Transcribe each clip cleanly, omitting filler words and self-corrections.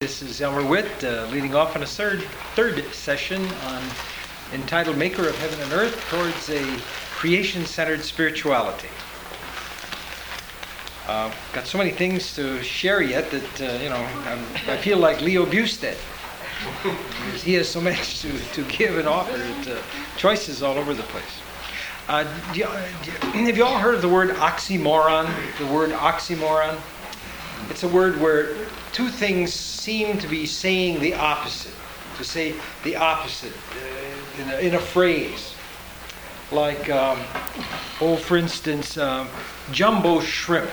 This is Elmer Witt leading off on a third session entitled Maker of Heaven and Earth Towards a Creation-Centered Spirituality. Got so many things to share yet that, I feel like Leo Bustad. He has so much to give and offer. Choices all over the place. Have you all heard of the word oxymoron? The word oxymoron? It's a word where two things seem to be saying the opposite. To say the opposite in a phrase. Like, for instance, jumbo shrimp.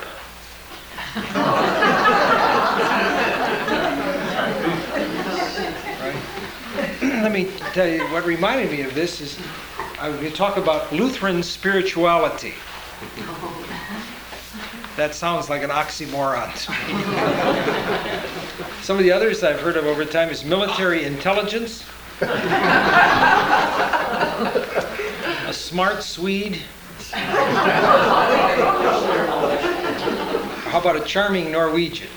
Right? Let me tell you, what reminded me of this is I'm going to talk about Lutheran spirituality. That sounds like an oxymoron. Some of the others I've heard of over time is military intelligence, a smart Swede, how about a charming Norwegian?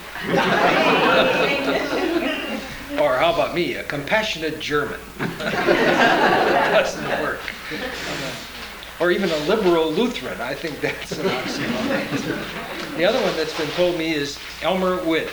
Or how about me, a compassionate German? Doesn't work. Or even a liberal Lutheran. I think that's an oxymoron. The other one that's been told me is Elmer Witt.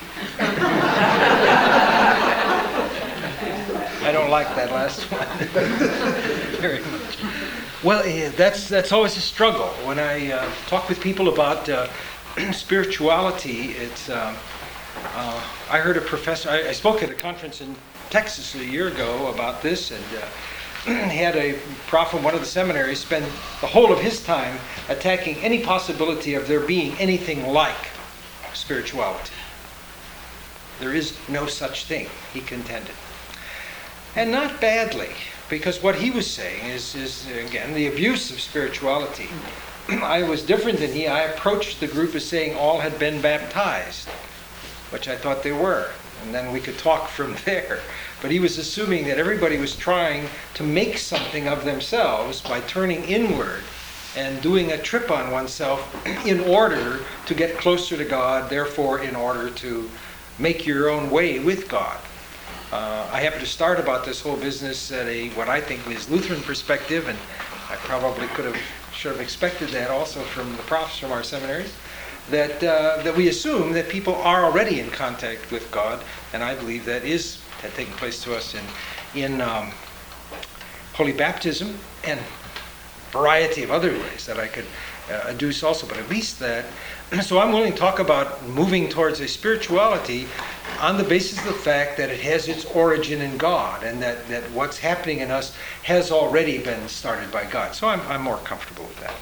I don't like that last one very much. Well, that's always a struggle. When I talk with people about spirituality, it's I heard a professor. I spoke at a conference in Texas a year ago about this, and he had a prof from one of the seminaries spend the whole of his time attacking any possibility of there being anything like spirituality. There is no such thing, he contended. And not badly, because what he was saying is again, the abuse of spirituality. I was different than he. I approached the group as saying all had been baptized, which I thought they were. And then we could talk from there. But he was assuming that everybody was trying to make something of themselves by turning inward and doing a trip on oneself in order to get closer to God, therefore in order to make your own way with God. I happen to start about this whole business at what I think is Lutheran perspective, and I probably should have expected that also from the profs from our seminaries. That we assume that people are already in contact with God, and I believe that had taken place to us in holy baptism and a variety of other ways that I could adduce also, but at least that. So I'm willing to talk about moving towards a spirituality on the basis of the fact that it has its origin in God, and that what's happening in us has already been started by God. So I'm more comfortable with that.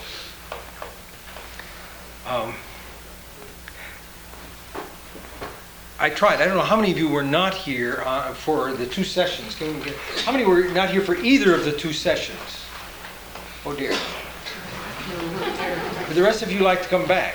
I tried. I don't know how many of you were not here for the two sessions. How many were not here for either of the two sessions? Oh dear. But the rest of you like to come back,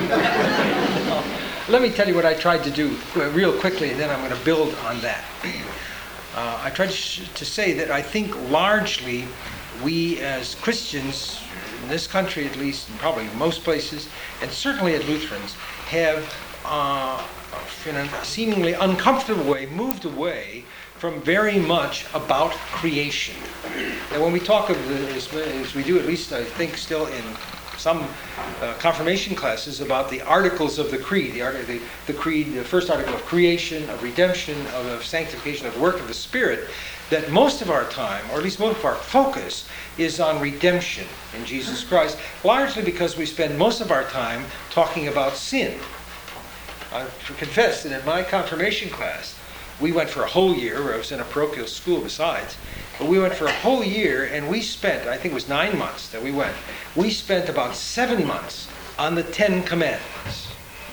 Let me tell you what I tried to do real quickly, and then I'm going to build on that. I tried to say that I think largely we as Christians, in this country at least, and probably most places, and certainly at Lutherans, have in a seemingly uncomfortable way, moved away from very much about creation. And when we talk of as we do, at least I think still in some confirmation classes, about the articles of the creed, the creed, the first article of creation, of redemption, of sanctification, of the work of the Spirit, that most of our time, or at least most of our focus, is on redemption in Jesus Christ, largely because we spend most of our time talking about sin. I confess that in my confirmation class, we went for a whole year, where I was in a parochial school besides, but we went for a whole year, and we spent, I think it was 9 months that we went, we spent about 7 months on the 10 Commandments.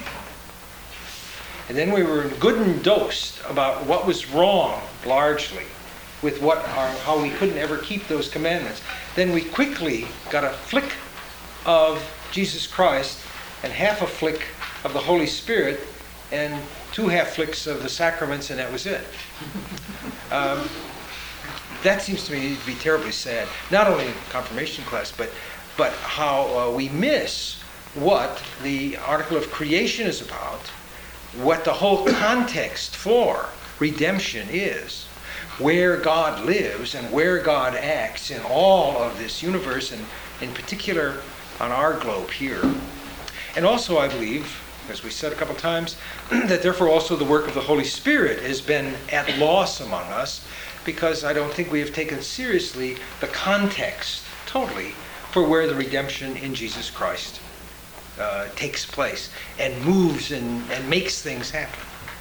And then we were good and dosed about what was wrong, largely, with how we couldn't ever keep those commandments. Then we quickly got a flick of Jesus Christ and half a flick of the Holy Spirit and 2 half flicks of the sacraments, and that was it. That seems to me to be terribly sad. Not only in confirmation class, but how we miss what the article of creation is about, what the whole context for redemption is, where God lives and where God acts in all of this universe, and in particular on our globe here. And also, I believe, as we said a couple times, that therefore also the work of the Holy Spirit has been at loss among us, because I don't think we have taken seriously the context totally for where the redemption in Jesus Christ takes place and moves and makes things happen.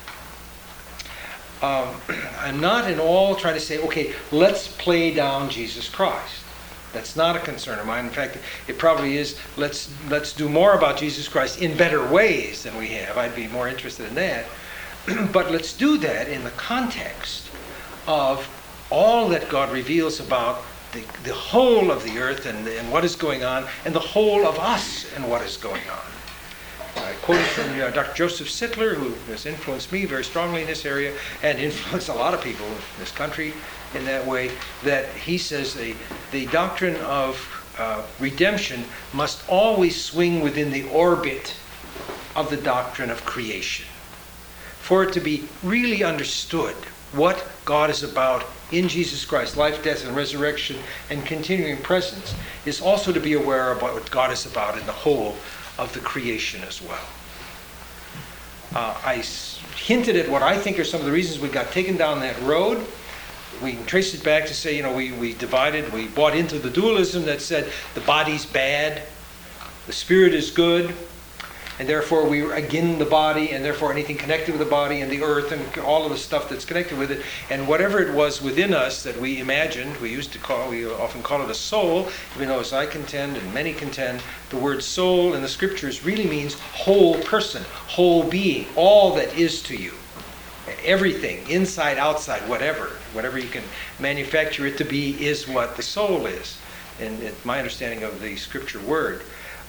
I'm not at all trying to say, okay, let's play down Jesus Christ. That's not a concern of mine. In fact, it probably is, let's do more about Jesus Christ in better ways than we have. I'd be more interested in that. But let's do that in the context of all that God reveals about the whole of the earth and what is going on, and the whole of us and what is going on. I quoted from Dr. Joseph Sittler, who has influenced me very strongly in this area and influenced a lot of people in this country in that way, that he says the doctrine of redemption must always swing within the orbit of the doctrine of creation. For it to be really understood what God is about in Jesus Christ, life, death, and resurrection, and continuing presence, is also to be aware about what God is about in the whole of the creation as well. I hinted at what I think are some of the reasons we got taken down that road. We can trace it back to say, we bought into the dualism that said the body's bad, the spirit is good, and therefore we were again the body, and therefore anything connected with the body and the earth and all of the stuff that's connected with it, and whatever it was within us that we imagined, we often call it a soul, even though, as I contend and many contend, the word soul in the scriptures really means whole person, whole being, all that is to you. Everything, inside, outside, whatever you can manufacture it to be, is what the soul is. And it's my understanding of the scripture word.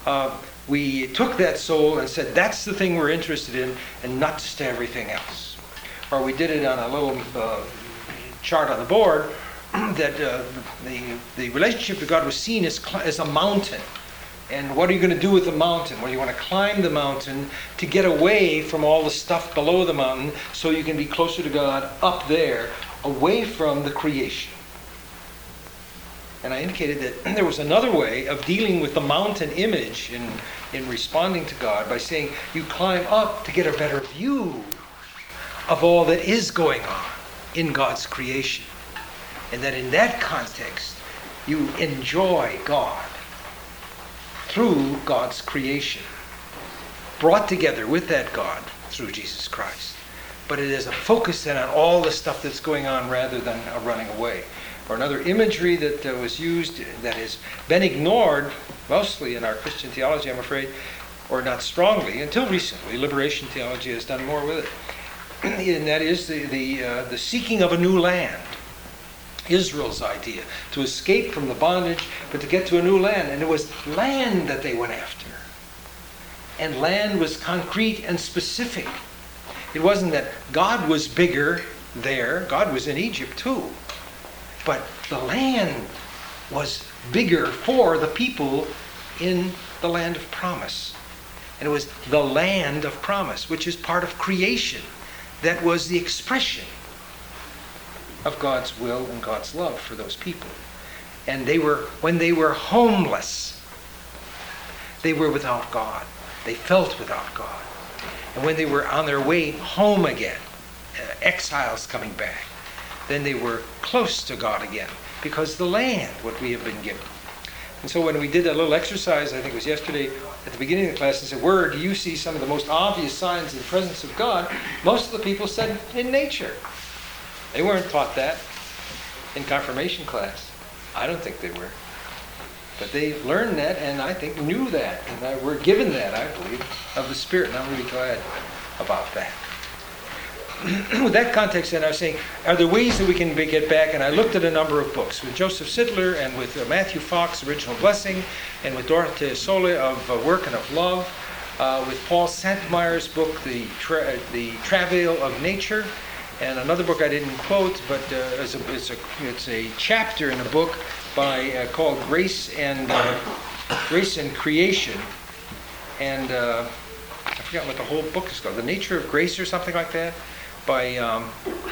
We took that soul and said, that's the thing we're interested in, and not just everything else. Or we did it on a little chart on the board, that the relationship to God was seen as a mountain. And what are you going to do with the mountain? Well, you want to climb the mountain to get away from all the stuff below the mountain so you can be closer to God up there, away from the creation. And I indicated that there was another way of dealing with the mountain image in responding to God, by saying you climb up to get a better view of all that is going on in God's creation. And that in that context, you enjoy God through God's creation, brought together with that God through Jesus Christ. But it is a focus then on all the stuff that's going on rather than a running away. Or another imagery that was used that has been ignored mostly in our Christian theology, I'm afraid, or not strongly, until recently. Liberation theology has done more with it. And that is the seeking of a new land. Israel's idea, to escape from the bondage, but to get to a new land. And it was land that they went after. And land was concrete and specific. It wasn't that God was bigger there. God was in Egypt too. But the land was bigger for the people in the land of promise. And it was the land of promise, which is part of creation. That was the expression of God's will and God's love for those people. And when they were homeless, they were without God. They felt without God. And when they were on their way home again, exiles coming back, then they were close to God again, because the land, what we have been given. And so when we did that little exercise, I think it was yesterday at the beginning of the class, and said, where do you see some of the most obvious signs of the presence of God? Most of the people said, in nature. They weren't taught that in confirmation class. I don't think they were. But they learned that, and I think knew that. And were given that, I believe, of the Spirit. And I'm really glad about that. With that context, then, I was saying, are there ways that we can get back? And I looked at a number of books with Joseph Sittler and with Matthew Fox, Original Blessing, and with Dorothea Sole of Work and of Love, with Paul Santmeyer's book, The Travail of Nature, and another book I didn't quote, but it's a chapter in a book called Grace and Creation, and I forgot what the whole book is called. The Nature of Grace or something like that, by oh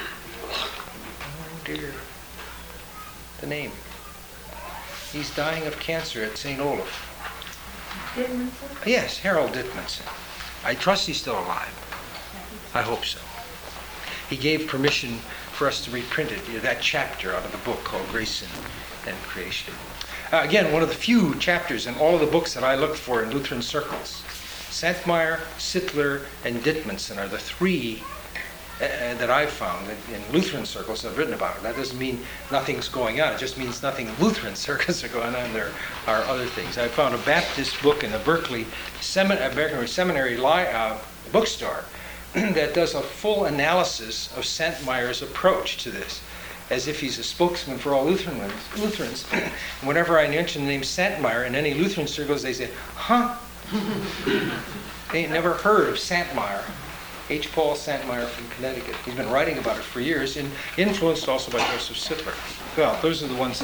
dear, the name. He's dying of cancer at St. Olaf. Dittmanson? Yes, Harold Dittmanson. I trust he's still alive. I hope so. He gave permission for us to reprint it, that chapter out of the book called Grace and Creation. Again, one of the few chapters in all of the books that I looked for in Lutheran circles. Santmeyer, Sittler, and Dittmanson are the three that I've found in Lutheran circles that have written about it. That doesn't mean nothing's going on. It just means nothing in Lutheran circles are going on. There are other things. I found a Baptist book in the Berkeley Seminary bookstore that does a full analysis of Santmeyer's approach to this, as if he's a spokesman for all Lutherans. Whenever I mention the name Santmeyer in any Lutheran circles, they say, huh? They ain't never heard of Santmeyer. H. Paul Santmeyer from Connecticut. He's been writing about it for years, and influenced also by Joseph Sittler. Well, those are the ones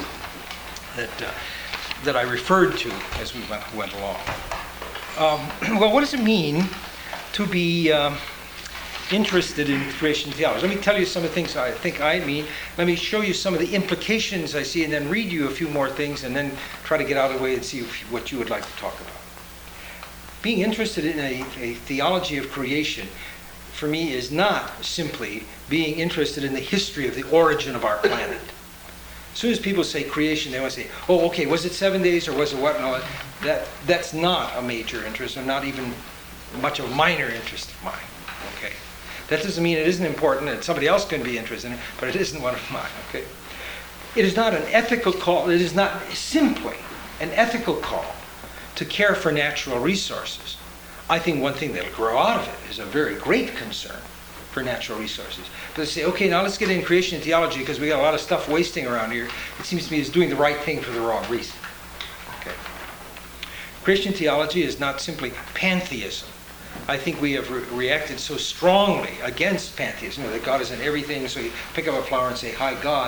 that I referred to as we went along. Well, what does it mean to be interested in creation theology? Let me tell you some of the things I think I mean. Let me show you some of the implications I see, and then read you a few more things, and then try to get out of the way and see what you would like to talk about. Being interested in a theology of creation, for me, is not simply being interested in the history of the origin of our planet. As soon as people say creation, they want to say, oh, okay, was it 7 days or was it what? No, that's not a major interest, or not even much of a minor interest of mine. Okay, that doesn't mean it isn't important and somebody else can be interested in it, but it isn't one of mine. Okay, it is not an ethical call. It is not simply an ethical call to care for natural resources. I think one thing that'll grow out of it is a very great concern for natural resources. But they say, okay, now let's get in creation theology because we got a lot of stuff wasting around here. It seems to me it's doing the right thing for the wrong reason. Okay. Creation theology is not simply pantheism. I think we have reacted so strongly against pantheism, that God is in everything, so you pick up a flower and say, hi, God,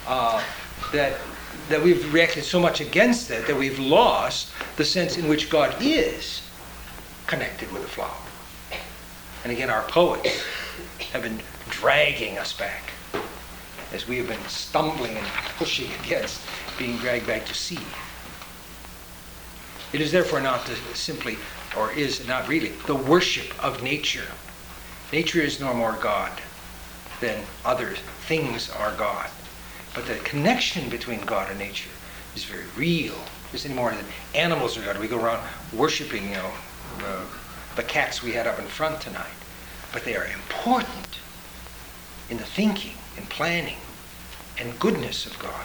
that we've reacted so much against that we've lost the sense in which God is connected with a flower. And again, our poets have been dragging us back as we have been stumbling and pushing against being dragged back to seed. It is therefore not simply, or is not really, the worship of nature. Nature is no more God than other things are God. But the connection between God and nature is very real. It's any more than animals are God. We go around worshiping, the cats we had up in front tonight. But they are important in the thinking and planning and goodness of God.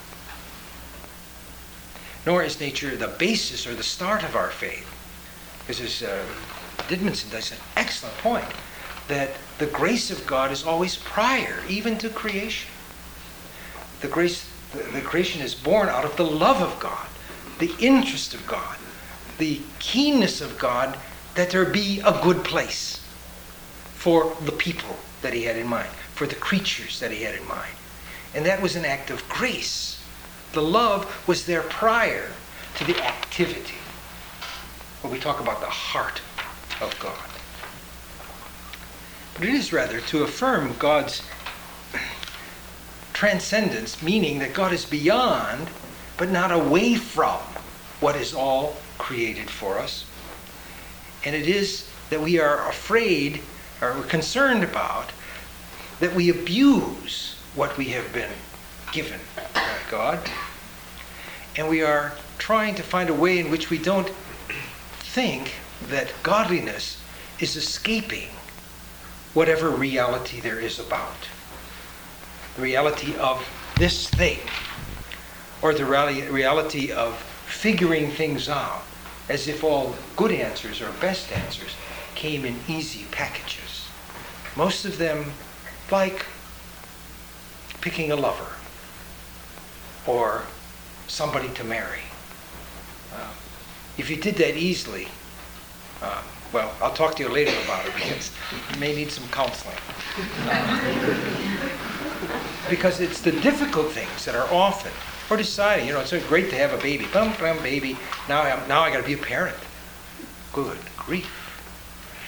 Nor is nature the basis or the start of our faith. Because as Dittmanson does an excellent point, that the grace of God is always prior, even to creation. The creation is born out of the love of God, the interest of God, the keenness of God that there be a good place for the people that he had in mind, for the creatures that he had in mind. And that was an act of grace. The love was there prior to the activity. When we talk about the heart of God. But it is rather to affirm God's transcendence, meaning that God is beyond, but not away from, what is all created for us. And it is that we are afraid, or we're concerned about, that we abuse what we have been given by God. And we are trying to find a way in which we don't think that godliness is escaping whatever reality there is about. The reality of this thing, or the reality of figuring things out, as if all good answers or best answers came in easy packages. Most of them like picking a lover or somebody to marry. If you did that easily, well, I'll talk to you later about it because you may need some counseling. Because it's the difficult things that are often, or deciding, it's so great to have a baby. Bum, bum, baby. Now I got to be a parent. Good grief.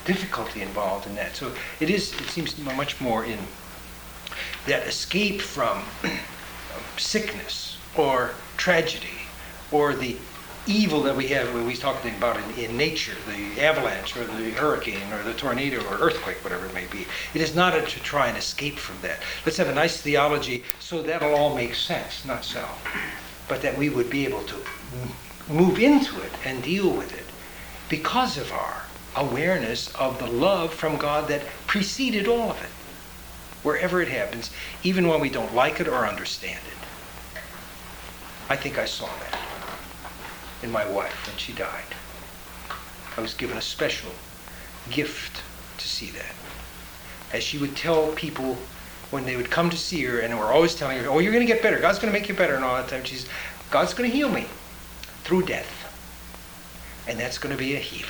difficulty involved in that. So it seems much more in that escape from sickness or tragedy or the evil that we have when we talk about in nature, the avalanche or the hurricane or the tornado or earthquake, whatever it may be. It is not to try and escape from that. Let's have a nice theology so that'll all make sense, not so. But that we would be able to move into it and deal with it because of our awareness of the love from God that preceded all of it, wherever it happens, even when we don't like it or understand it. I think I saw that in my wife when she died. I was given a special gift to see that. As she would tell people when they would come to see her, and we're always telling her, oh, you're going to get better. God's going to make you better. And all that time, she's, God's going to heal me through death. And that's going to be a healing.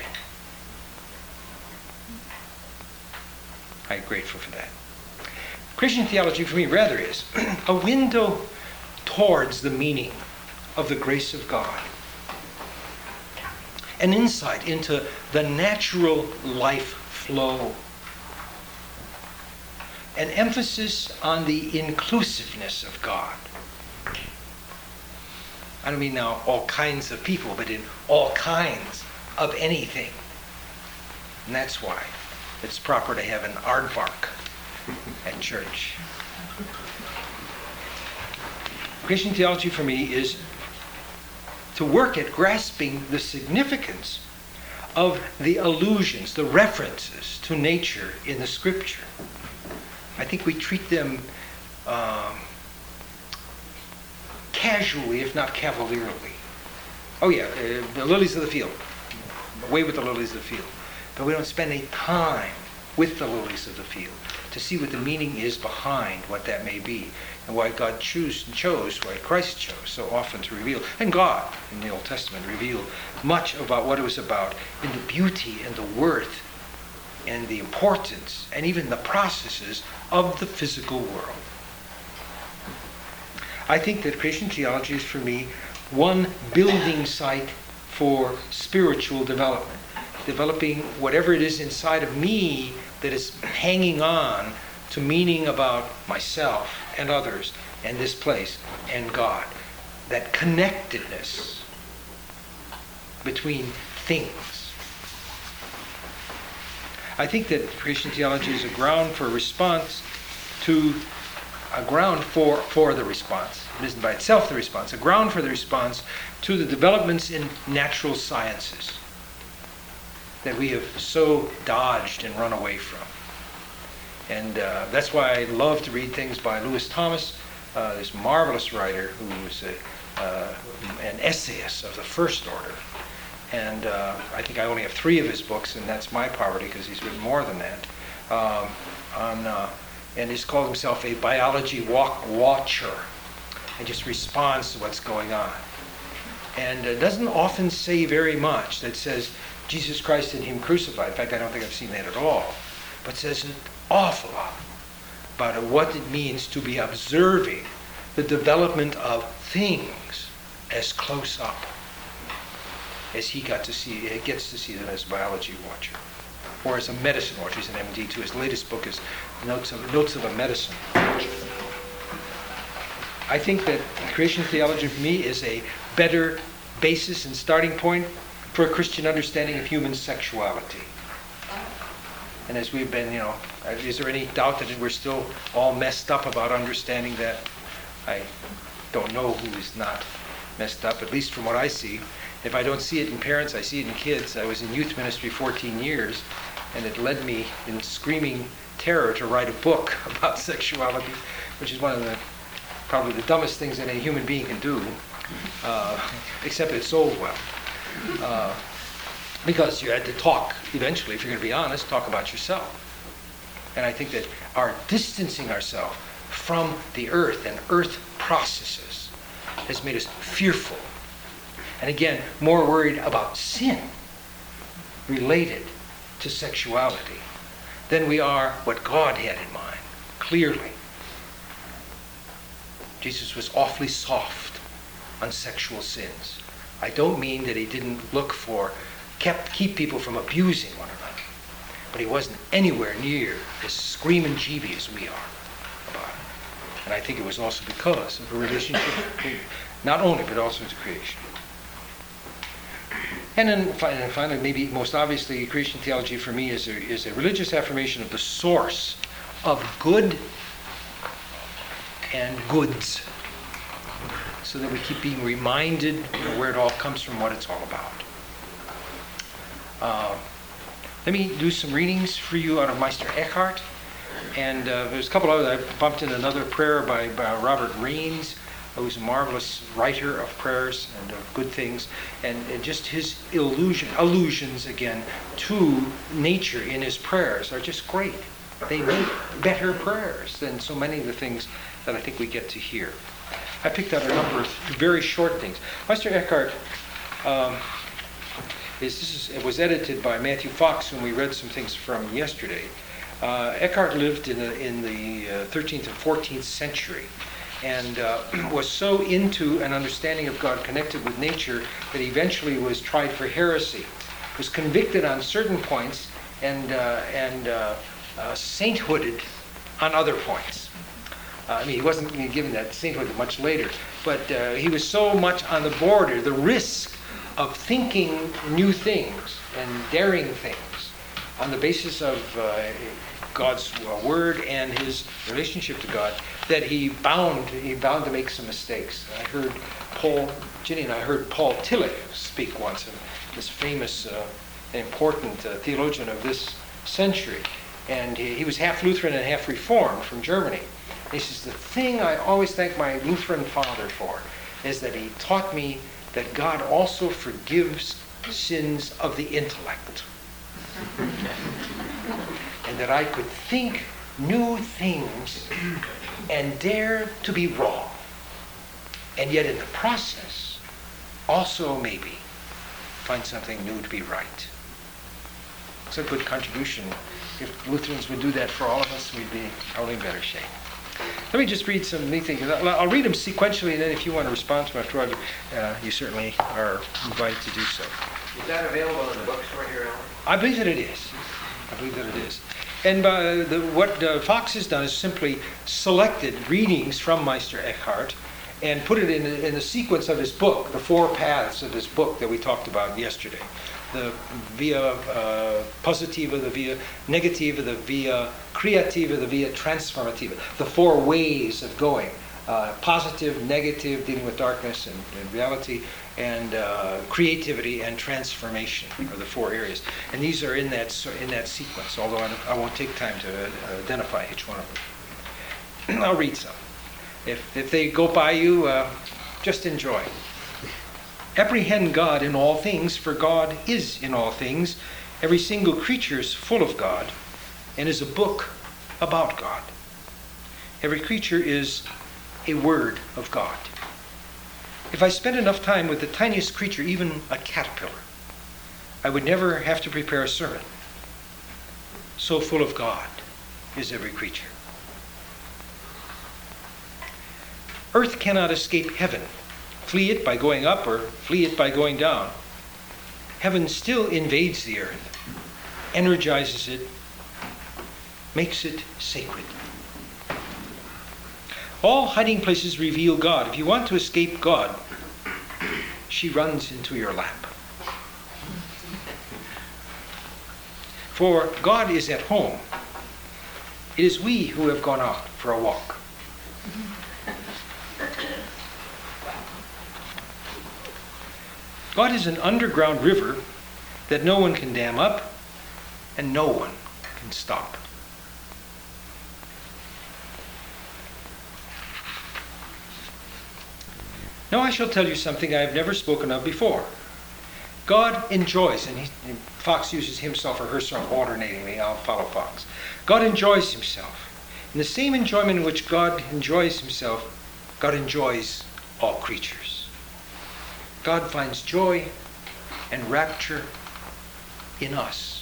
I'm grateful for that. Christian theology for me rather is a window towards the meaning of the grace of God. An insight into the natural life flow. An emphasis on the inclusiveness of God. I don't mean now all kinds of people, but in all kinds of anything. And that's why it's proper to have an aardvark at church. Christian theology for me is to work at grasping the significance of the allusions, the references to nature in the Scripture. I think we treat them casually, if not cavalierly. Oh yeah, the lilies of the field. Away with the lilies of the field. But we don't spend any time with the lilies of the field to see what the meaning is behind what that may be and why God chose, why Christ chose so often to reveal, and God in the Old Testament revealed much about what it was about in the beauty and the worth and the importance and even the processes of the physical world. I think that Christian theology is for me one building site for spiritual development. Developing whatever it is inside of me that is hanging on to meaning about myself and others and this place and God. That connectedness between things. I think that Christian theology is a ground for response to a ground for the response. It isn't by itself the response. A ground for the response to the developments in natural sciences that we have so dodged and run away from. And that's why I love to read things by Lewis Thomas, this marvelous writer who was an essayist of the first order. And I think I only have 3 of his books, and that's my poverty because he's written more than that. And he's called himself a biology watcher and just responds to what's going on. And doesn't often say very much that says Jesus Christ and Him crucified. In fact, I don't think I've seen that at all. But says an awful lot about what it means to be observing the development of things as close up as he gets to see them as a biology watcher. Or as a medicine watcher. He's an MD too. His latest book is Notes of a Medicine Watcher. I think that Christian theology for me is a better basis and starting point for a Christian understanding of human sexuality. And as we've been, is there any doubt that we're still all messed up about understanding that? I don't know who is not messed up, at least from what I see. If I don't see it in parents, I see it in kids. I was in youth ministry 14 years, and it led me in screaming terror to write a book about sexuality, which is one of probably the dumbest things that a human being can do, except it sold well. Because you had to talk, eventually, if you're going to be honest, talk about yourself. And I think that our distancing ourselves from the earth and earth processes has made us fearful. And again, more worried about sin related to sexuality than we are what God had in mind, clearly. Jesus was awfully soft on sexual sins. I don't mean that he didn't look for, keep people from abusing one another. but he wasn't anywhere near as screaming jeeby as we are about it. And I think it was also because of a relationship, not only, but also to creation. And then finally, maybe most obviously, Christian theology for me is a religious affirmation of the source of good and goods, so that we keep being reminded where it all comes from, what it's all about. Let me do some readings for you out of Meister Eckhart. And there's a couple others. I bumped in another prayer by Robert Raines, who's a marvelous writer of prayers and of good things. And just his allusions again to nature in his prayers are just great. They make better prayers than so many of the things that I think we get to hear. I picked out a number of very short things. Meister Eckhart it was edited by Matthew Fox, whom we read some things from yesterday. Eckhart lived in the 13th and 14th century, and was so into an understanding of God connected with nature that he eventually was tried for heresy, was convicted on certain points, and sainthooded on other points. He wasn't given that sainthood much later, but he was so much on the border, the risk of thinking new things and daring things on the basis of God's word and his relationship to God, that he bound to make some mistakes. Ginny and I heard Paul Tillich speak once, this famous and important theologian of this century. And he was half Lutheran and half Reformed from Germany. And he says, the thing I always thank my Lutheran father for is that he taught me that God also forgives sins of the intellect. And that I could think new things and dare to be wrong. And yet in the process, also maybe find something new to be right. It's a good contribution. If Lutherans would do that for all of us, we'd be probably in better shape. Let me just read some neat things. I'll read them sequentially, and then if you want to respond to them after, you certainly are invited to do so. Is that available in the bookstore here, Alan? I believe that it is. And what Fox has done is simply selected readings from Meister Eckhart and put it in the sequence of his book, the four paths of his book that we talked about yesterday. The via positiva, the via negativa, the via creativa, the via transformativa. The four ways of going. Positive, negative, dealing with darkness and reality, and creativity and transformation are the four areas. And these are in that sequence, although I won't take time to identify each one of them. I'll read some. If they go by you, just enjoy. Apprehend God in all things, for God is in all things. Every single creature is full of God and is a book about God. Every creature is a word of God. If I spent enough time with the tiniest creature, even a caterpillar, I would never have to prepare a sermon. So full of God is every creature. Earth cannot escape heaven. Flee it by going up or flee it by going down. Heaven still invades the earth, energizes it, makes it sacred. All hiding places reveal God. If you want to escape God, she runs into your lap. For God is at home. It is we who have gone out for a walk. God is an underground river that no one can dam up and no one can stop. Now I shall tell you something I have never spoken of before. God enjoys, and Fox uses himself or herself alternatingly, I'll follow Fox. God enjoys himself. In the same enjoyment in which God enjoys himself, God enjoys all creatures. God finds joy and rapture in us.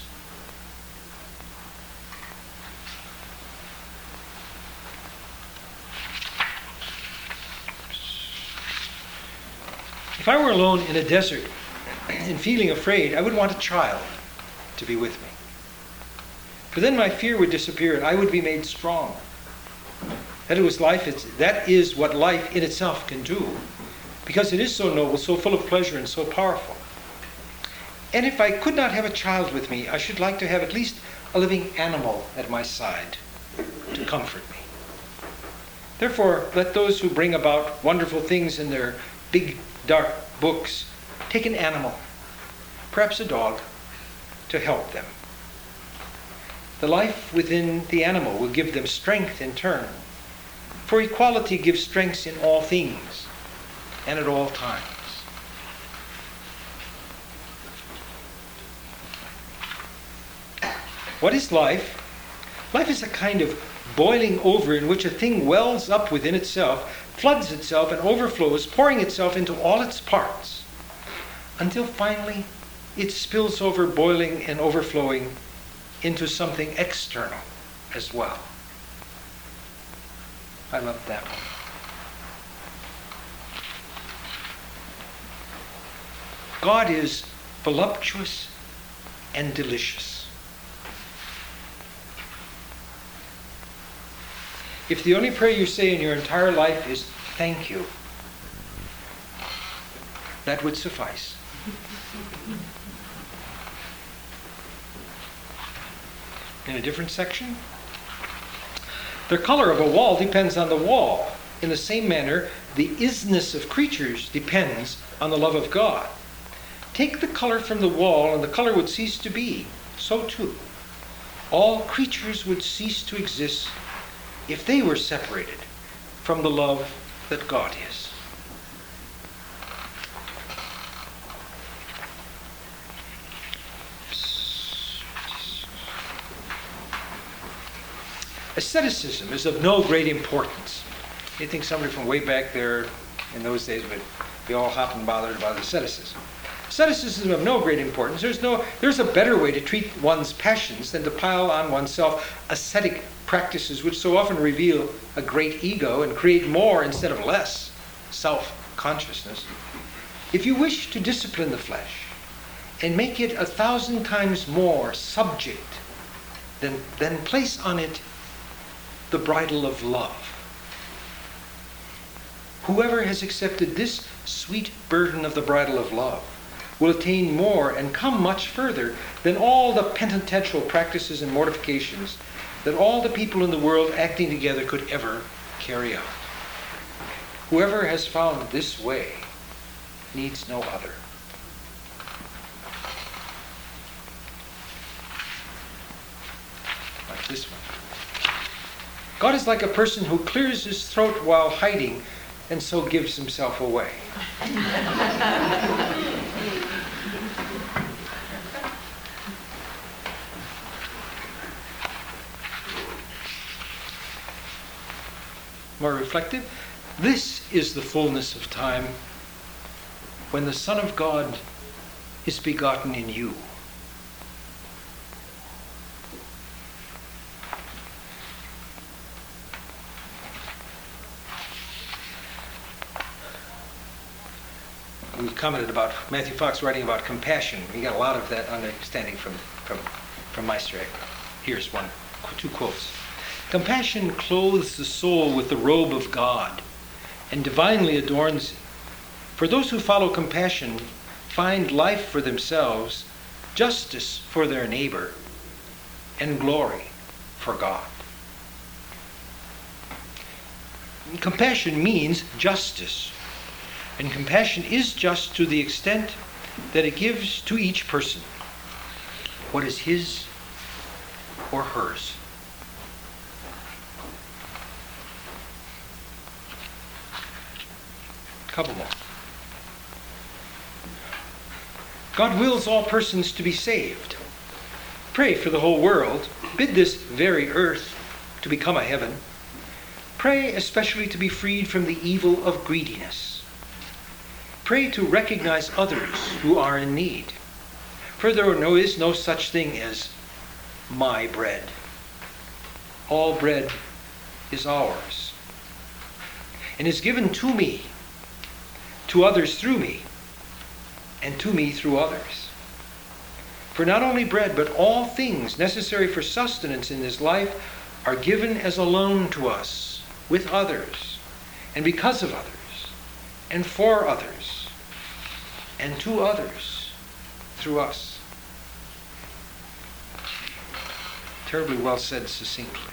If I were alone in a desert and feeling afraid, I would want a child to be with me. For then my fear would disappear and I would be made strong. That is what life in itself can do, because it is so noble, so full of pleasure, and so powerful. And if I could not have a child with me, I should like to have at least a living animal at my side to comfort me. Therefore, let those who bring about wonderful things in their big, dark books take an animal, perhaps a dog, to help them. The life within the animal will give them strength in turn. For equality gives strength in all things and at all times. What is life? Life is a kind of boiling over in which a thing wells up within itself, floods itself, and overflows, pouring itself into all its parts, until finally it spills over, boiling and overflowing into something external as well. I love that one. God is voluptuous and delicious. If the only prayer you say in your entire life is thank you, that would suffice. In a different section, the color of a wall depends on the wall. In the same manner, the isness of creatures depends on the love of God. Take the color from the wall and the color would cease to be. So too, all creatures would cease to exist if they were separated from the love that God is. Asceticism is of no great importance. You think somebody from way back there in those days would be all hot and bothered about asceticism. Asceticism is of no great importance. There's a better way to treat one's passions than to pile on oneself ascetic practices which so often reveal a great ego and create more instead of less self-consciousness. If you wish to discipline the flesh and make it 1,000 times more subject, then place on it the bridle of love. Whoever has accepted this sweet burden of the bridle of love will attain more and come much further than all the penitential practices and mortifications that all the people in the world acting together could ever carry out. Whoever has found this way needs no other. Like this one. God is like a person who clears his throat while hiding and so gives himself away. More reflective. This is the fullness of time when the Son of God is begotten in you. We commented about Matthew Fox writing about compassion. We got a lot of that understanding from Meister Eckhart. Here's two quotes. Compassion clothes the soul with the robe of God and divinely adorns it. For those who follow compassion find life for themselves, justice for their neighbor, and glory for God. Compassion means justice. And compassion is just to the extent that it gives to each person what is his or hers. A couple more. God wills all persons to be saved. Pray for the whole world. Bid this very earth to become a heaven. Pray especially to be freed from the evil of greediness. Pray to recognize others who are in need. For there is no such thing as my bread. All bread is ours and is given to me, to others through me, and to me through others. For not only bread, but all things necessary for sustenance in this life are given as a loan to us, with others, and because of others, and for others, and to others, through us. Terribly well said succinctly.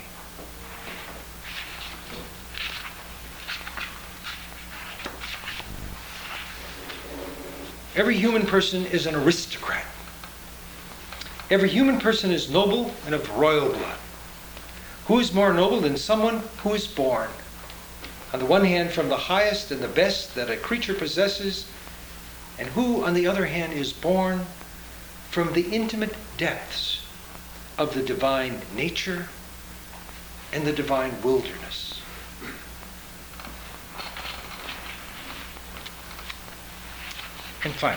Every human person is an aristocrat. Every human person is noble and of royal blood. Who is more noble than someone who is born, on the one hand, from the highest and the best that a creature possesses, and who, on the other hand, is born from the intimate depths of the divine nature and the divine wilderness? And finally,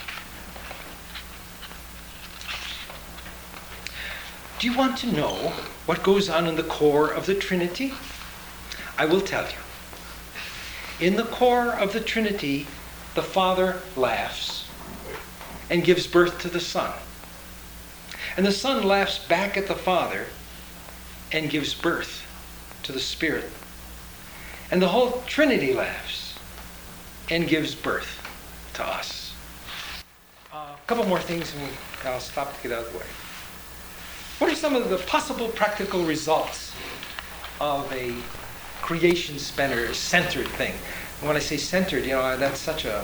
do you want to know what goes on in the core of the Trinity? I will tell you. In the core of the Trinity, the Father laughs and gives birth to the Son. And the Son laughs back at the Father and gives birth to the Spirit. And the whole Trinity laughs and gives birth to us. A couple more things and I'll stop to get out of the way. What are some of the possible practical results of a creation-centered thing? And when I say centered, that's such a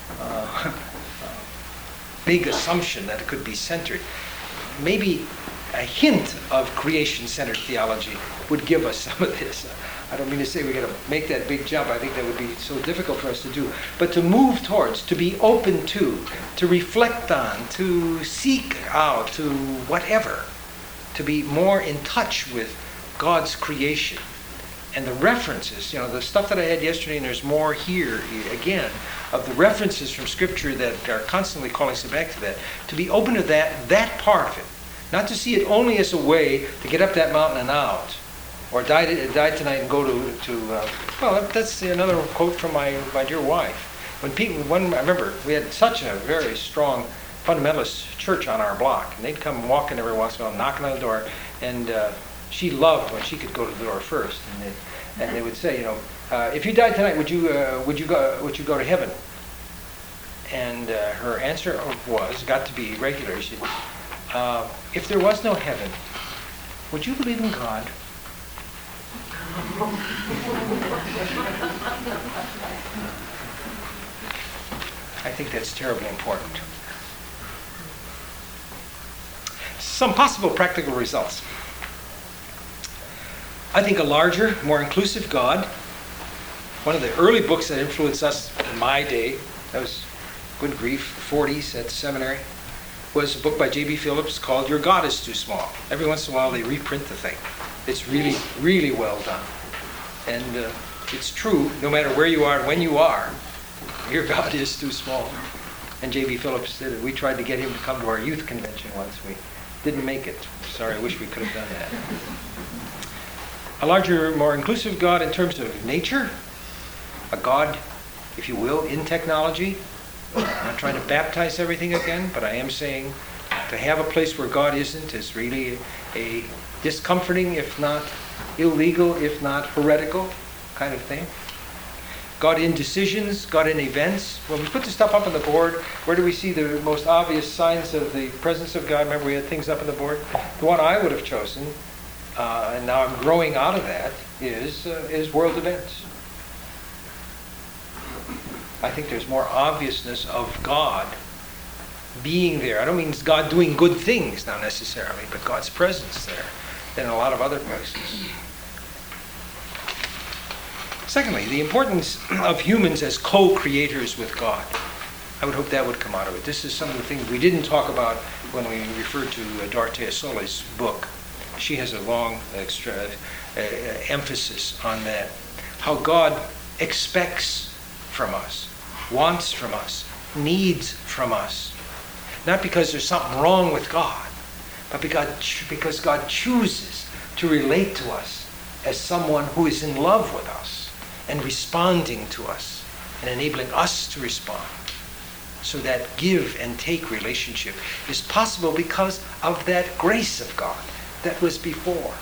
big assumption that it could be centered. Maybe a hint of creation-centered theology would give us some of this. I don't mean to say we're going to make that big jump. I think that would be so difficult for us to do. But to move towards, to be open to reflect on, to seek out, to whatever, to be more in touch with God's creation. And the references, the stuff that I had yesterday, and there's more here again, of the references from Scripture that are constantly calling us back to that, to be open to that part of it. Not to see it only as a way to get up that mountain and out, or die tonight and go to that's another quote from my dear wife. When I remember, we had such a very strong fundamentalist church on our block, and they'd come walking every once in a while, knocking on the door, and she loved when she could go to the door first, and they would say, if you died tonight, would you go to heaven? And her answer got to be regular. She said, if there was no heaven, would you believe in God? I think that's terribly important. Some possible practical results. I think a larger, more inclusive God. One of the early books that influenced us in my day, that was good grief, 40s at the seminary, was a book by J.B. Phillips called Your God is Too Small. Every once in a while they reprint the thing. It's really, really well done. And it's true, no matter where you are and when you are, your God is too small. And J.B. Phillips did it. We tried to get him to come to our youth convention once. We didn't make it. Sorry, I wish we could have done that. A larger, more inclusive God in terms of nature. A God, if you will, in technology. I'm not trying to baptize everything again, but I am saying to have a place where God isn't is really a discomforting, if not illegal, if not heretical kind of thing. God in decisions, God in events. When we put the stuff up on the board, where do we see the most obvious signs of the presence of God? Remember we had things up on the board? The one I would have chosen, and now I'm growing out of that, is world events. I think there's more obviousness of God being there. I don't mean God doing good things now necessarily, but God's presence there than in a lot of other places. Secondly, the importance of humans as co-creators with God. I would hope that would come out of it. This is some of the things we didn't talk about when we referred to Dorothea Sole's book. She has a long extra emphasis on that. How God expects from us, wants from us, needs from us. Not because there's something wrong with God, but because God chooses to relate to us as someone who is in love with us and responding to us and enabling us to respond. So that give and take relationship is possible because of that grace of God that was before.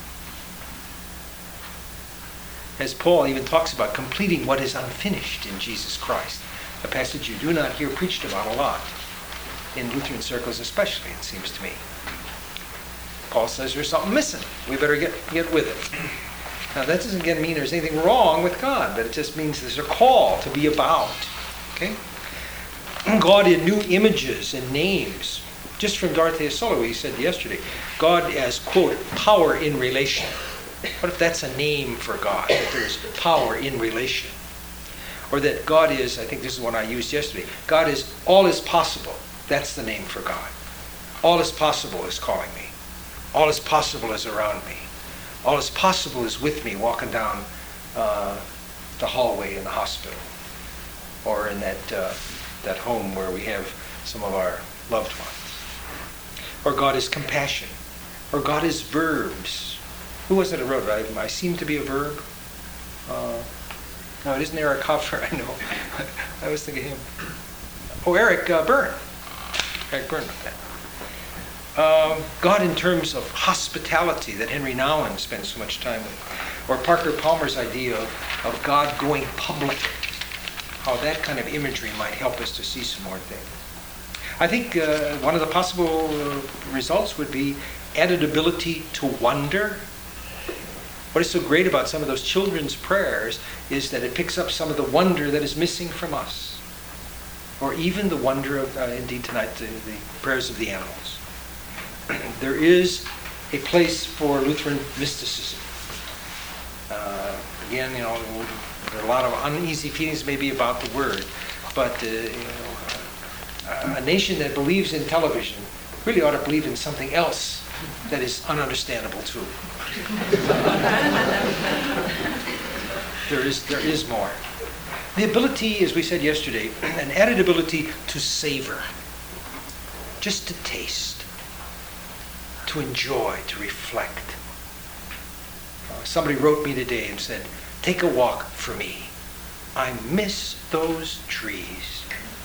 As Paul even talks about completing what is unfinished in Jesus Christ, a passage you do not hear preached about a lot, in Lutheran circles especially, it seems to me. Paul says there's something missing. We better get with it. Now that doesn't again mean there's anything wrong with God, but it just means there's a call to be about. Okay? God in new images and names. Just from Dorothea Solo, he said yesterday, God as, quote, power in relation. What if that's a name for God, that there's power in relation? Or that God is, I think this is one I used yesterday, God is all is possible. That's the name for God. All is possible is calling me. All is possible is around me. All is possible is with me walking down the hallway in the hospital or in that home where we have some of our loved ones. Or God is compassion. Or God is verbs. Who was it that wrote it? I seem to be a verb. No, it isn't Eric Hoffer, I know. I was thinking him. Oh, Eric Byrne. Eric Byrne wrote that. God in terms of hospitality that Henry Nouwen spends so much time with. Or Parker Palmer's idea of God going public. How that kind of imagery might help us to see some more things. I think one of the possible results would be added ability to wonder. What is so great about some of those children's prayers is that it picks up some of the wonder that is missing from us. Or even the wonder of, indeed tonight, the prayers of the animals. There is a place for Lutheran mysticism. Again, there are a lot of uneasy feelings maybe about the word, but a nation that believes in television really ought to believe in something else that is ununderstandable too. There is more. The ability, as we said yesterday, an added ability to savor, just to taste, to enjoy, to reflect. Somebody wrote me today and said, "Take a walk for me. I miss those trees."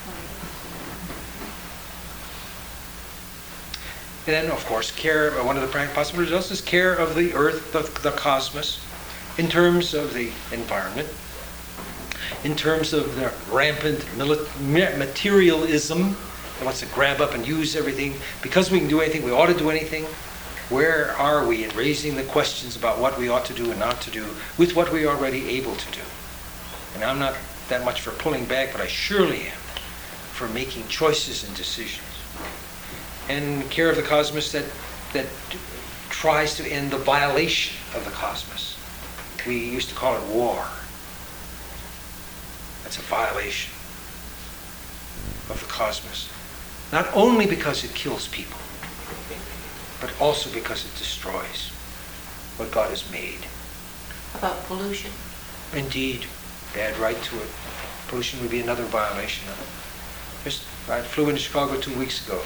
And then, of course, care. One of the possible results is care of the earth, the cosmos, in terms of the environment, in terms of the rampant materialism that wants to grab up and use everything. Because we can do anything, we ought to do anything. Where are we in raising the questions about what we ought to do and not to do with what we are already able to do? And I'm not that much for pulling back, but I surely am for making choices and decisions. And care of the cosmos that tries to end the violation of the cosmos. We used to call it war. That's a violation of the cosmos. Not only because it kills people, but also because it destroys what God has made. About pollution. Indeed, add right to it. Pollution would be another violation of it. I flew into Chicago 2 weeks ago.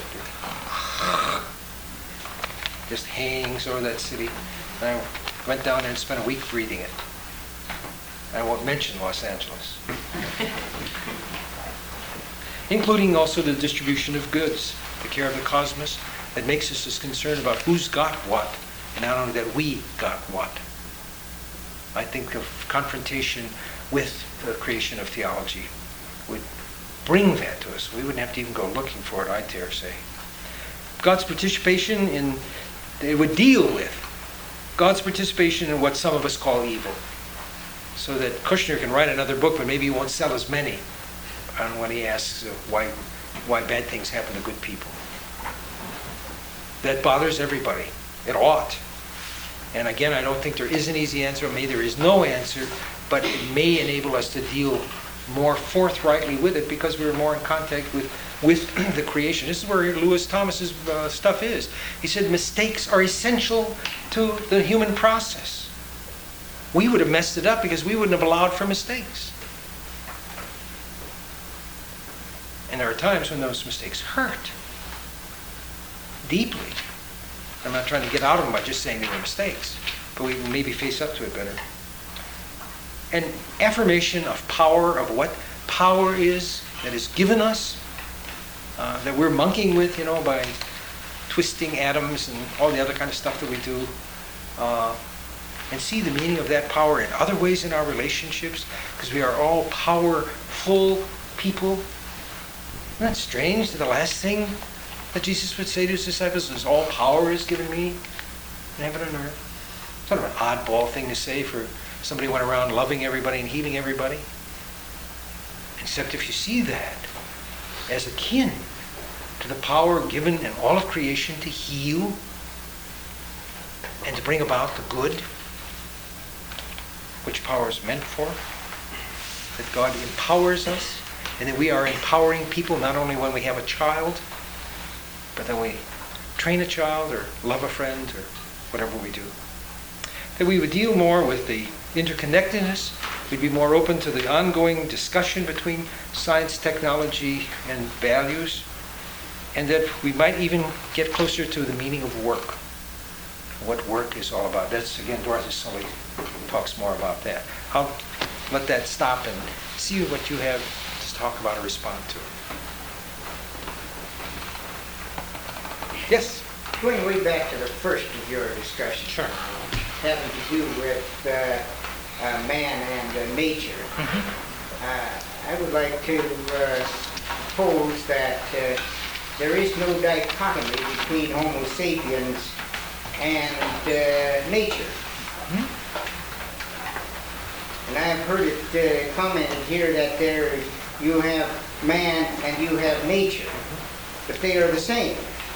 Just hangs over that city. And I went down there and spent a week breathing it. I won't mention Los Angeles. Including also the distribution of goods, the care of the cosmos, that makes us as concerned about who's got what, and not only that we got what. I think of confrontation with the creation of theology would bring that to us. We wouldn't have to even go looking for it, I dare say. God's participation it would deal with God's participation in what some of us call evil. So that Kushner can write another book, but maybe he won't sell as many. And when he asks why bad things happen to good people. That bothers everybody. It ought. And again, I don't think there is an easy answer. Maybe there is no answer, but it may enable us to deal more forthrightly with it because we're more in contact with the creation. This is where Lewis Thomas's stuff is. He said mistakes are essential to the human process. We would have messed it up because we wouldn't have allowed for mistakes. And there are times when those mistakes hurt deeply. I'm not trying to get out of them by just saying they were mistakes, but we can maybe face up to it better. And affirmation of power, of what power is that is given us that we're monkeying with, by twisting atoms and all the other kind of stuff that we do, and see the meaning of that power in other ways in our relationships, because we are all powerful people. Isn't that strange that the last thing that Jesus would say to his disciples is, all power is given me in heaven and earth? Sort of an oddball thing to say for somebody who went around loving everybody and healing everybody. Except if you see that as akin to the power given in all of creation to heal and to bring about the good, which power is meant for, that God empowers us, and that we are empowering people not only when we have a child, but then we train a child or love a friend or whatever we do. That we would deal more with the interconnectedness, we'd be more open to the ongoing discussion between science, technology, and values, and that we might even get closer to the meaning of work, what work is all about. That's, again, Dorothy Sully talks more about that. I'll let that stop and see what you have to talk about or respond to. Yes? Going way back to the first of your discussion, Sure. having to do with man and nature, I would like to pose that there is no dichotomy between Homo sapiens and nature. And I've heard it commented here that you have man and you have nature, but they are the same.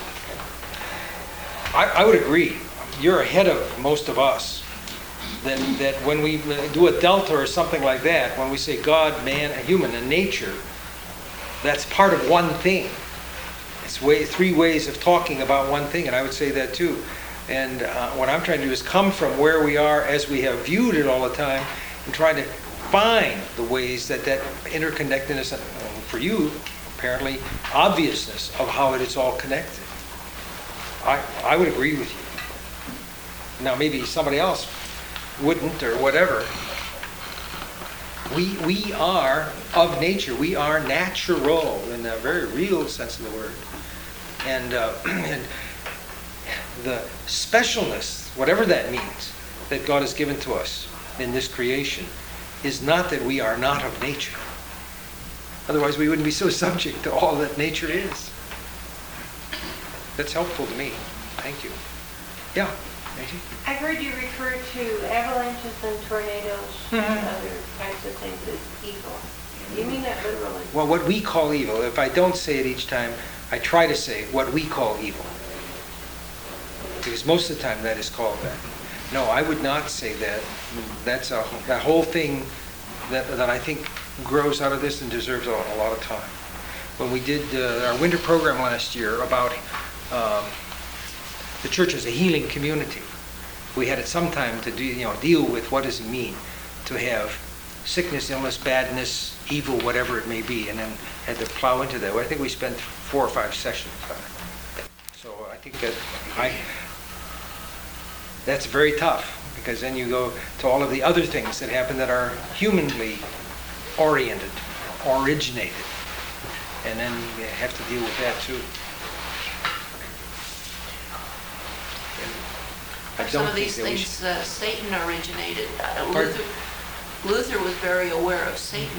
I would agree. You're ahead of most of us. That when we do a delta or something like that, when we say God, man, a human, and nature, that's part of one thing. It's three ways of talking about one thing, and I would say that too. And what I'm trying to do is come from where we are as we have viewed it all the time and try to find the ways that interconnectedness, and for you, apparently, obviousness of how it is all connected. I would agree with you. Now, maybe somebody else wouldn't or whatever. We are of nature. We are natural in a very real sense of the word. And the specialness, whatever that means, that God has given to us in this creation is not that we are not of nature. Otherwise, we wouldn't be so subject to all that nature is. That's helpful to me. Thank you. Yeah, Nancy? I've heard you refer to avalanches and tornadoes and other kinds of things as evil. Do you mean that literally? Well, what we call evil, if I don't say it each time, I try to say what we call evil. Because most of the time that is called that. No, I would not say that. That's that whole thing that I think grows out of this and deserves a lot of time. When we did our winter program last year about the church as a healing community, we had at some time to deal with what does it mean to have sickness, illness, badness, evil, whatever it may be, and then had to plow into that. Well, I think we spent 4 or 5 sessions on it. So I think that's very tough, because then you go to all of the other things that happen that are humanly oriented, originated, and then you have to deal with that too. Some of these things Satan originated. Pardon? Luther was very aware of Satan.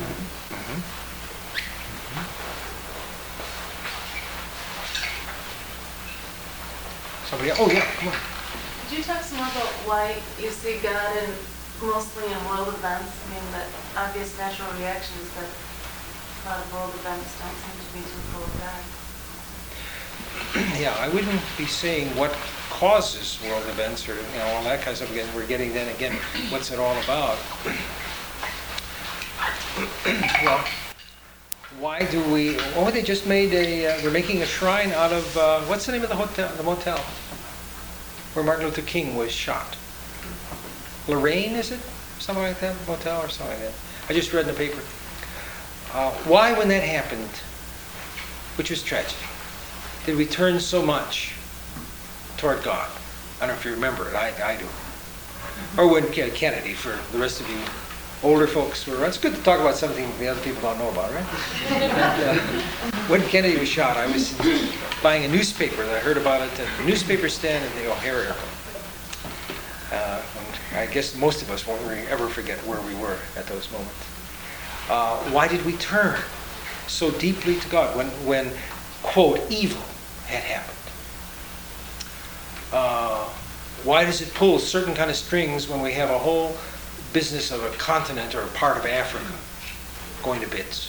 Somebody, oh yeah, come on. Could you talk some more about why you see God in mostly in world events? I mean, the obvious natural reactions that a lot of world events don't seem to be too full of God. Yeah, I wouldn't be saying what causes world events or all that kind of stuff. Again, we're getting then again, what's it all about? Well, why do we? Oh, they just made they're making a shrine out of what's the name of the motel where Martin Luther King was shot? Lorraine, is it? Something like that, motel or something like that. I just read in the paper. Why, when that happened, which was tragic, did we turn so much toward God? I don't know if you remember it. I do. Or when Kennedy, for the rest of you older folks were around. It's good to talk about something the other people don't know about, right? And, when Kennedy was shot, I was buying a newspaper. I heard about it at the newspaper stand at the O'Hare Airport. And I guess most of us won't ever forget where we were at those moments. Why did we turn so deeply to God when quote, evil had happened? Why does it pull certain kind of strings when we have a whole business of a continent or a part of Africa going to bits?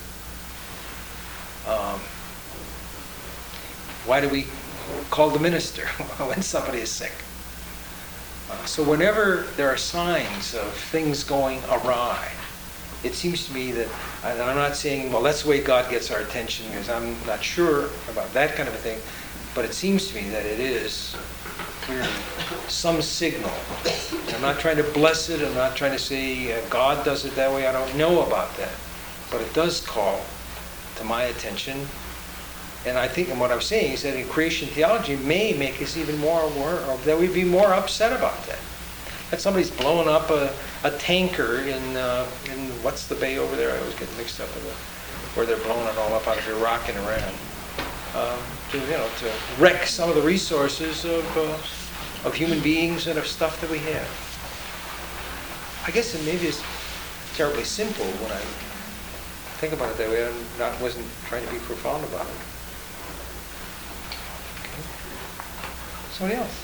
Why do we call the minister when somebody is sick? So whenever there are signs of things going awry, it seems to me that, and I'm not saying, well, that's the way God gets our attention, because I'm not sure about that kind of a thing, but it seems to me that it is clearly some signal. I'm not trying to bless it. I'm not trying to say God does it that way. I don't know about that. But it does call to my attention. And I think, and what I'm saying is that in creation theology may make us even more aware of that. We'd be more upset about that. That somebody's blowing up a tanker in what's the bay over there? I always get mixed up with it, where they're blowing it all up out of Iraq and Iran. To wreck some of the resources of human beings and of stuff that we have. I guess it maybe is terribly simple when I think about it that way. I wasn't trying to be profound about it. Okay. Somebody else?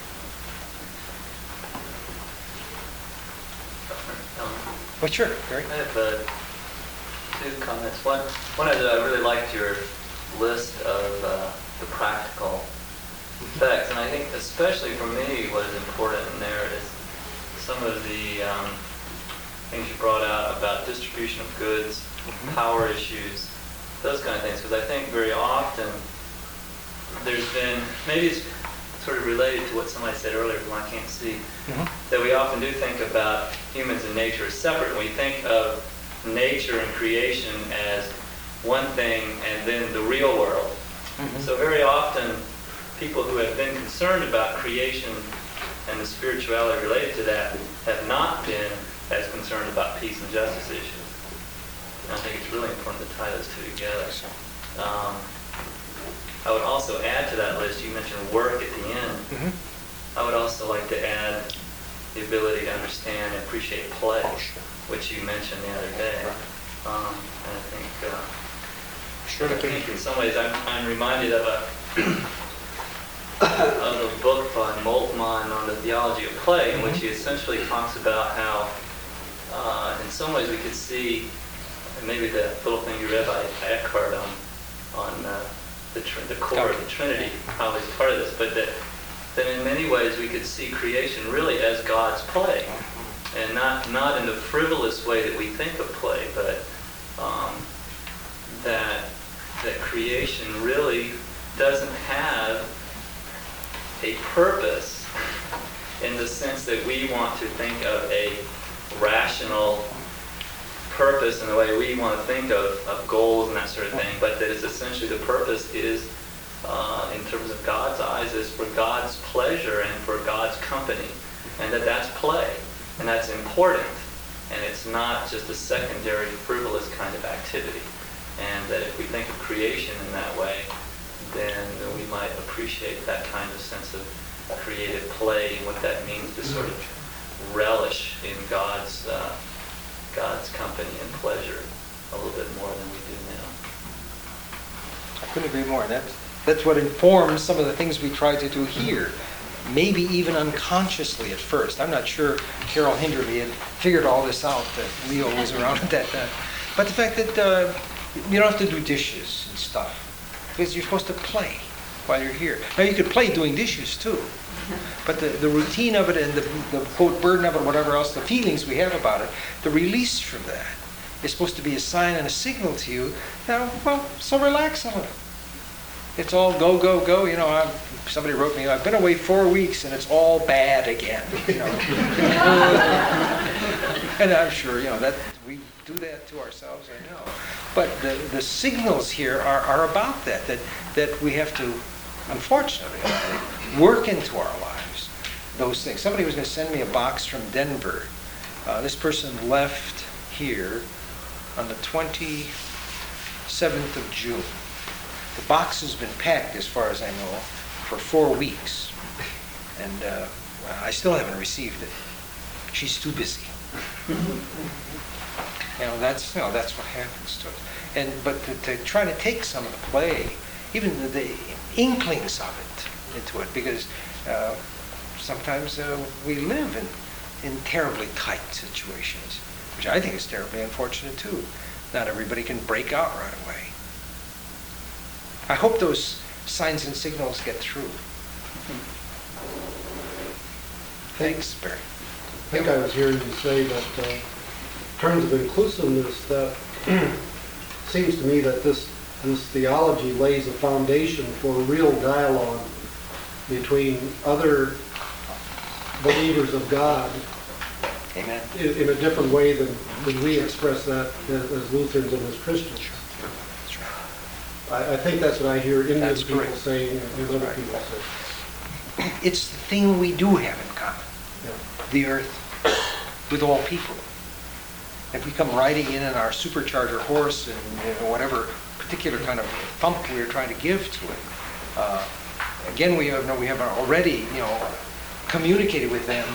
Oh, sure, Gary. I have two comments. One is I really liked your list of the practical effects, and I think especially for me what is important in there is some of the things you brought out about distribution of goods, power issues, those kind of things, because I think very often there's been, maybe it's sort of related to what somebody said earlier who I can't see, that we often do think about humans and nature as separate. We think of nature and creation as one thing and then the real world. So very often people who have been concerned about creation and the spirituality related to that have not been as concerned about peace and justice issues. And I think it's really important to tie those two together. I would also add to that list, you mentioned work at the end. I would also like to add the ability to understand and appreciate play, which you mentioned the other day. And I think in some ways I'm reminded of a book by Moltmann on the theology of play, in which he essentially talks about how in some ways we could see, and maybe the little thing you read by Eckhart on the core of the Trinity probably is part of this, but that in many ways we could see creation really as God's play, and not in the frivolous way that we think of play, but that creation really doesn't have a purpose in the sense that we want to think of a rational purpose in the way we want to think of goals and that sort of thing, but that is essentially the purpose is, in terms of God's eyes, is for God's pleasure and for God's company, and that's play, and that's important, and it's not just a secondary frivolous kind of activity, and that if we think of creation in that way, then we might appreciate that kind of sense of creative play and what that means to sort of relish in God's company and pleasure a little bit more than we do now. I couldn't agree more. That's what informs some of the things we try to do here, maybe even unconsciously at first. I'm not sure Carol Hinderly had figured all this out, that Leo was around at that time. But the fact that you don't have to do dishes and stuff, because you're supposed to play while you're here. Now you could play doing dishes too, but the routine of it and the quote burden of it, whatever else, the feelings we have about it, the release from that is supposed to be a sign and a signal to you. So relax a little. It's all go, go, go. Somebody wrote me, I've been away 4 weeks and it's all bad again. And I'm sure, that we do that to ourselves, I know. But the signals here are about that we have to, unfortunately, work into our lives, those things. Somebody was going to send me a box from Denver This person left here on the 27th of June. The box has been packed, as far as I know, for 4 weeks. And I still haven't received it. She's too busy. That's what happens to us. But to try to take some of the play, even the inklings of it, into it, because sometimes we live in terribly tight situations, which I think is terribly unfortunate too. Not everybody can break out right away. I hope those signs and signals get through. Thanks, Barry. I think I was hearing you say that in terms of inclusiveness, that seems to me that this theology lays a foundation for real dialogue between other believers of God. Amen. In a different way than we express that as Lutherans and as Christians. That's right. I think that's what I hear Indian That's people correct. saying and other Right. people say. It's the thing we do have in common. Yeah. The earth with all people. If we come riding in on our supercharger horse and whatever particular kind of thump we're trying to give to it, again we have already communicated with them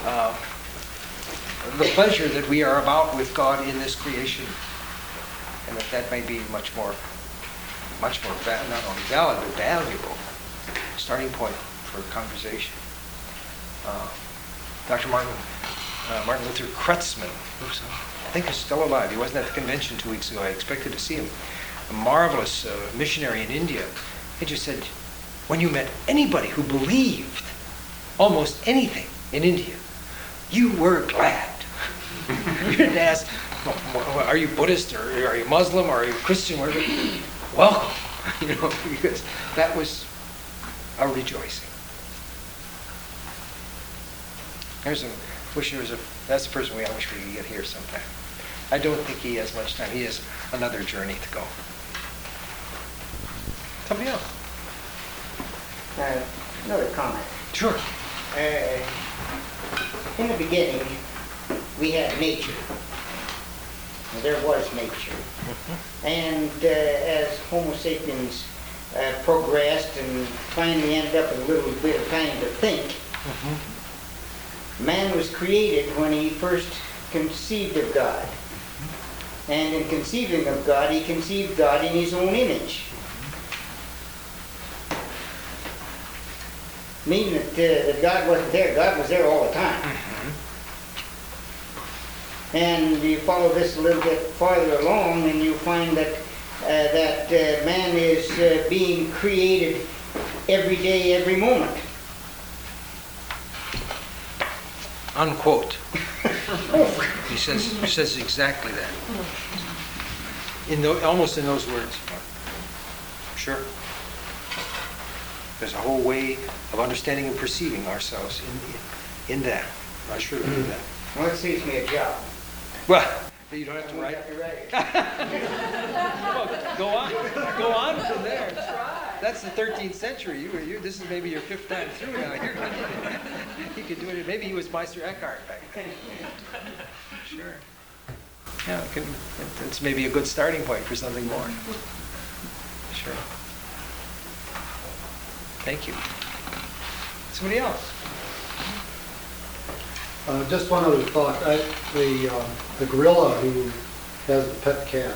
the pleasure that we are about with God in this creation, and that may be much more not only valid but valuable starting point for conversation. Dr. Martin Luther Kreutzmann, who's I think is still alive. He wasn't at the convention 2 weeks ago. I expected to see him. A marvelous missionary in India. He just said, when you met anybody who believed almost anything in India, you were glad. You didn't ask, are you Buddhist or are you Muslim or are you Christian? Welcome, because that was a rejoicing. That's the person I wish we could get here sometime. I don't think he has much time. He has another journey to go. Somebody else? Another comment. Sure. In the beginning, we had nature. There was nature. And as Homo sapiens progressed and finally ended up with a little bit of time to think, man was created when he first conceived of God. And in conceiving of God, he conceived God in his own image. Meaning that God wasn't there. God was there all the time. And you follow this a little bit farther along, and you find that man is being created every day, every moment. Unquote. He says exactly that. Almost in those words. Sure. There's a whole way of understanding and perceiving ourselves in that. I sure believe that. Well, it saves me a job. Well, you don't have to write. Right. Well, go on from there. That's the 13th century. This is maybe your 5th time through now. You could do it. Maybe he was Meister Eckhart back then. Sure. Yeah, it's maybe a good starting point for something more. Sure. Thank you. Somebody else? Just one other thought. The gorilla who has the pet cat.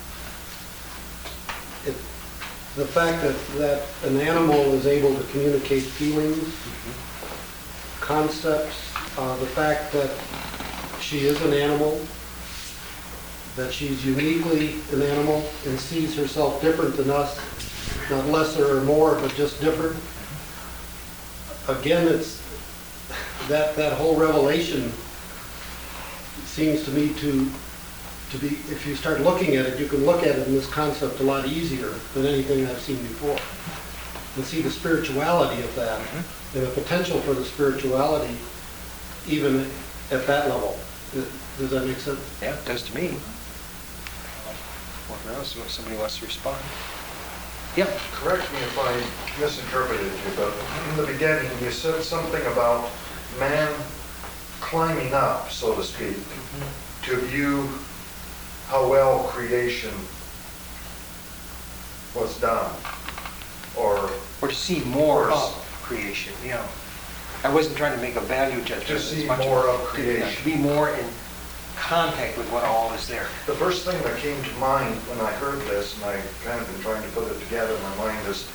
The fact that an animal is able to communicate feelings, concepts, the fact that she is an animal, that she's uniquely an animal and sees herself different than us, not lesser or more, but just different. Again, it's that whole revelation seems to me to be, if you start looking at it, you can look at it in this concept a lot easier than anything I've seen before. And see the spirituality of that, and the potential for the spirituality even at that level. Does that make sense? Yeah, it does to me. What else? Somebody wants to respond? Yeah. Correct me if I misinterpreted you, but in the beginning you said something about man climbing up, so to speak, to view how well creation was done, or Or to see more Or s- of creation, I wasn't trying to make a value judgment. To as see much as more of to creation. be more in contact with what all is there. the first thing that came to mind when I heard this, and I kind of been trying to put it together in my mind, is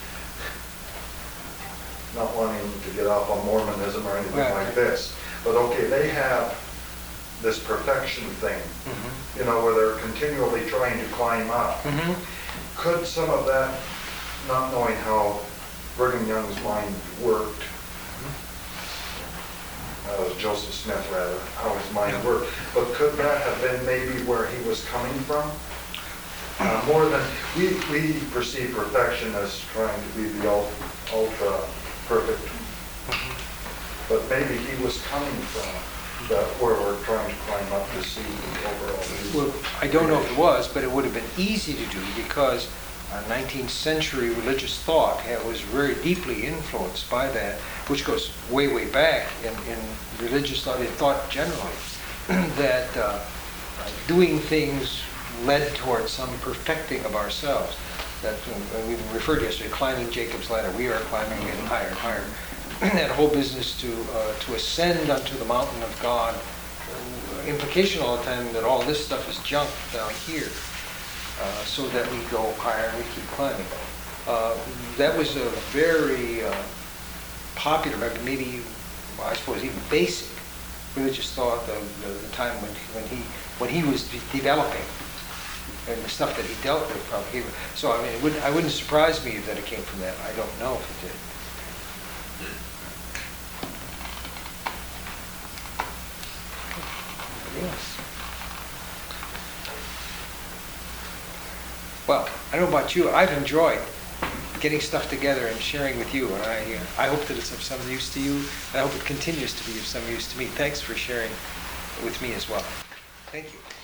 not wanting to get off on Mormonism or anything Right. like this, but okay, they have this perfection thing, Mhm. where they're continually trying to climb up. Mhm. Could some of that, not knowing how Brigham Young's mind worked, Joseph Smith rather, how his mind Yeah. worked, but could that have been maybe where he was coming from? More than, we perceive perfection as trying to be the ultra perfect, but maybe he was coming from that, where we're trying to climb up to see the overall view. Well, I don't know if it was, but it would have been easy to do because 19th century religious thought was very deeply influenced by that, which goes way, way back in religious thought, in thought generally, that doing things led towards some perfecting of ourselves. That we referred yesterday, climbing Jacob's ladder. We are climbing, getting higher and higher. That whole business to ascend unto the mountain of God, implication all the time that all this stuff is junk down here, so that we go higher and we keep climbing. That was a very popular, maybe I suppose even basic religious thought of the time when he was developing, and the stuff that he dealt with probably. So I mean, it wouldn't surprise me that it came from that. I don't know if it did. Yes. Well, I don't know about you. I've enjoyed getting stuff together and sharing with you, and I hope that it's of some use to you, and I hope it continues to be of some use to me. Thanks for sharing with me as well. Thank you.